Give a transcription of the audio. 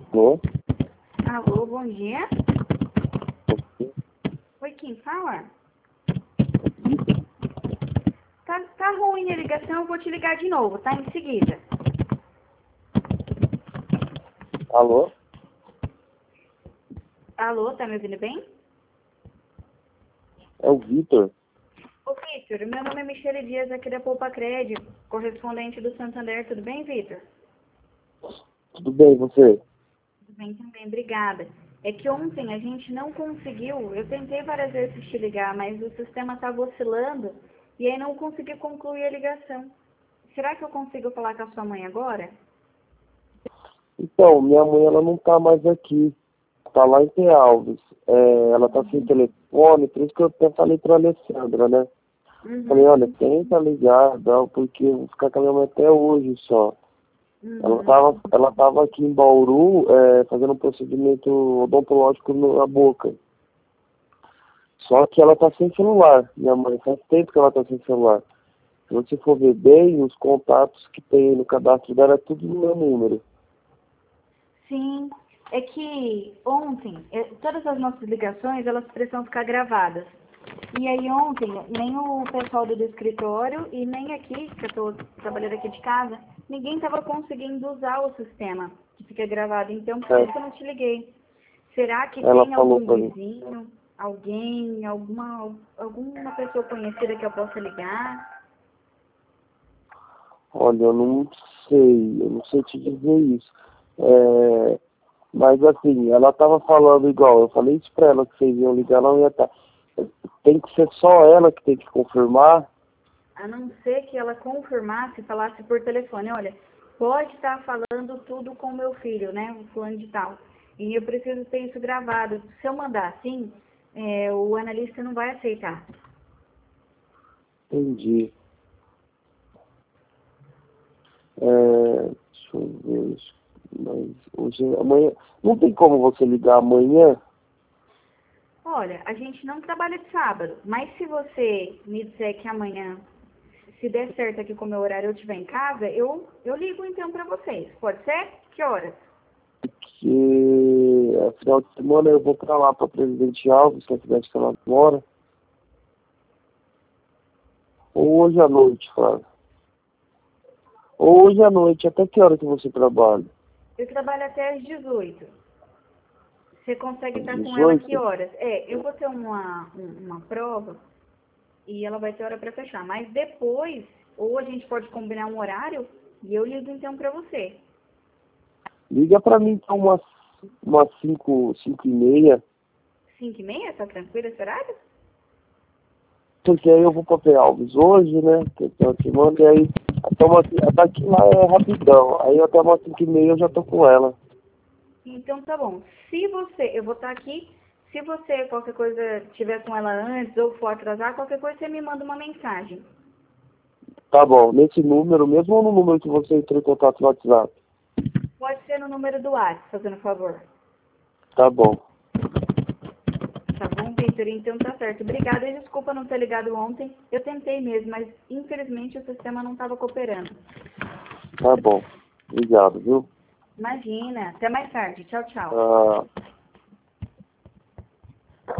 Alô? Alô, bom dia. Oi, quem fala? Tá ruim a ligação, eu vou te ligar de novo, tá? Em seguida. Alô? Alô, tá me ouvindo bem? É o Vitor. Ô, Vitor, meu nome é Michele Dias, aqui da Poupa Crédito, correspondente do Santander. Tudo bem, Vitor? Tudo bem, você? Tudo bem também, obrigada. É que ontem a gente não conseguiu, eu tentei várias vezes te ligar, mas o sistema estava oscilando e aí não consegui concluir a ligação. Será que eu consigo falar com a sua mãe agora? Então, minha mãe ela não tá mais aqui. Tá lá em T. Alves. Ela tá sem telefone, por isso que eu até falei pra Alessandra, né? Falei, olha, Uhum, tenta ligar, não, porque eu vou ficar com a minha mãe até hoje só. uhum. Ela tava aqui em Bauru, fazendo um procedimento odontológico na boca. Só que ela tá sem celular, minha mãe. Faz tempo que ela tá sem celular. Se você for ver bem, os contatos que tem no cadastro dela é tudo no meu número. Sim, é que ontem, todas as nossas ligações, elas precisam ficar gravadas. E aí ontem, nem o pessoal do escritório e nem aqui, que eu estou trabalhando aqui de casa, ninguém estava conseguindo usar o sistema que fica gravado. Então, por isso que eu não te liguei. Será que Ela tem falou algum pra mim. vizinho, alguém, alguma pessoa conhecida que eu possa ligar? Olha, eu não sei te dizer isso. Mas assim, ela tava falando igual, eu falei isso pra ela que vocês iam ligar, ela não ia estar. Tem que ser só ela que tem que confirmar. A não ser que ela confirmasse, falasse por telefone, olha, pode estar falando tudo com meu filho, né, o fulano de tal. E eu preciso ter isso gravado. Se eu mandar assim, o analista não vai aceitar. Entendi. Deixa eu ver. Mas hoje, amanhã. Não tem como você ligar amanhã? Olha, a gente não trabalha de sábado, mas se você me disser que amanhã, se der certo aqui com o meu horário, eu estiver em casa, eu ligo então para vocês. Pode ser? Que horas? Que final de semana eu vou pra lá, pra Presidente Alves, que é a cidade que ela mora. Ou hoje à noite, Flávio. Ou hoje à noite, até que hora que você trabalha? Eu trabalho até às 18. Você consegue Às estar com ela que 18? horas? Eu vou ter uma prova e ela vai ter hora para fechar. Mas depois, ou a gente pode combinar um horário e eu ligo então para você. Liga pra mim então umas 5h30, 5h30, tá tranquilo esse horário? porque aí eu vou pra P. Alves hoje, né? Que eu tô aqui, mano, e aí daqui lá é rapidão. Aí até umas 5h30 eu já tô com ela. Então tá bom. Se você, eu vou estar aqui, se você qualquer coisa tiver com ela antes ou for atrasar, qualquer coisa você me manda uma mensagem. Tá bom, nesse número, mesmo ou no número que você entrou em contato no WhatsApp? Pode ser no número do WhatsApp, fazendo favor. Tá bom, Tá bom, Victor? Então tá certo. Obrigada e desculpa não ter ligado ontem. Eu tentei mesmo, mas infelizmente o sistema não estava cooperando. tá bom. Obrigado, viu? Imagina. Até mais tarde. Tchau, tchau. Ah,